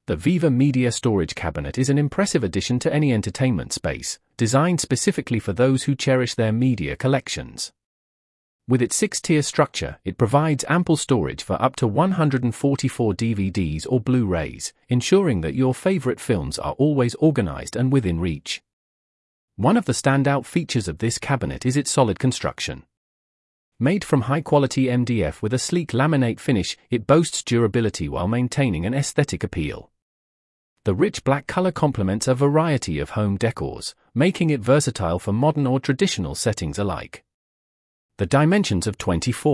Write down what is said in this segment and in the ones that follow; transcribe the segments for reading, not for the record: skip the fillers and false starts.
The Viva Media Storage Cabinet is an impressive addition to any entertainment space, designed specifically for those who cherish their media collections. With its 6-tier structure, it provides ample storage for up to 144 DVDs or Blu-rays, ensuring that your favorite films are always organized and within reach. One of the standout features of this cabinet is its solid construction. Made from high-quality MDF with a sleek laminate finish, it boasts durability while maintaining an aesthetic appeal. The rich black color complements a variety of home decors, making it versatile for modern or traditional settings alike. The dimensions of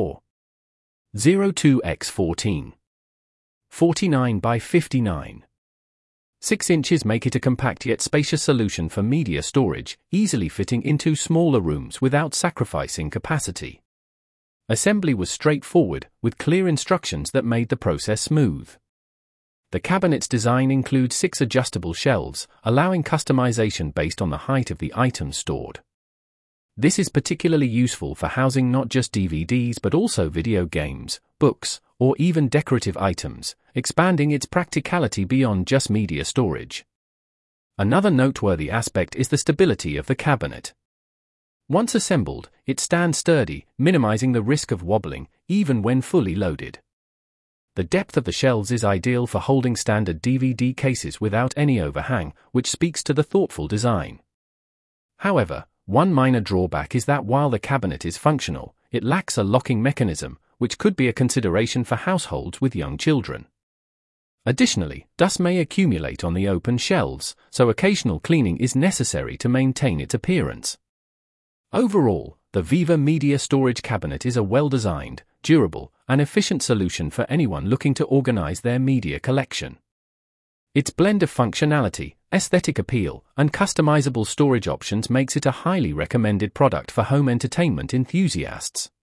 24.02 x 49 by 59. 6 inches make it a compact yet spacious solution for media storage, easily fitting into smaller rooms without sacrificing capacity. Assembly was straightforward, with clear instructions that made the process smooth. The cabinet's design includes 6 adjustable shelves, allowing customization based on the height of the items stored. This is particularly useful for housing not just DVDs but also video games, books, or even decorative items, expanding its practicality beyond just media storage. Another noteworthy aspect is the stability of the cabinet. Once assembled, it stands sturdy, minimizing the risk of wobbling, even when fully loaded. The depth of the shelves is ideal for holding standard DVD cases without any overhang, which speaks to the thoughtful design. However, one minor drawback is that while the cabinet is functional, it lacks a locking mechanism, which could be a consideration for households with young children. Additionally, dust may accumulate on the open shelves, so occasional cleaning is necessary to maintain its appearance. Overall, the Viva Media Storage Cabinet is a well-designed, durable, and efficient solution for anyone looking to organize their media collection. Its blend of functionality, aesthetic appeal, and customizable storage options makes it a highly recommended product for home entertainment enthusiasts.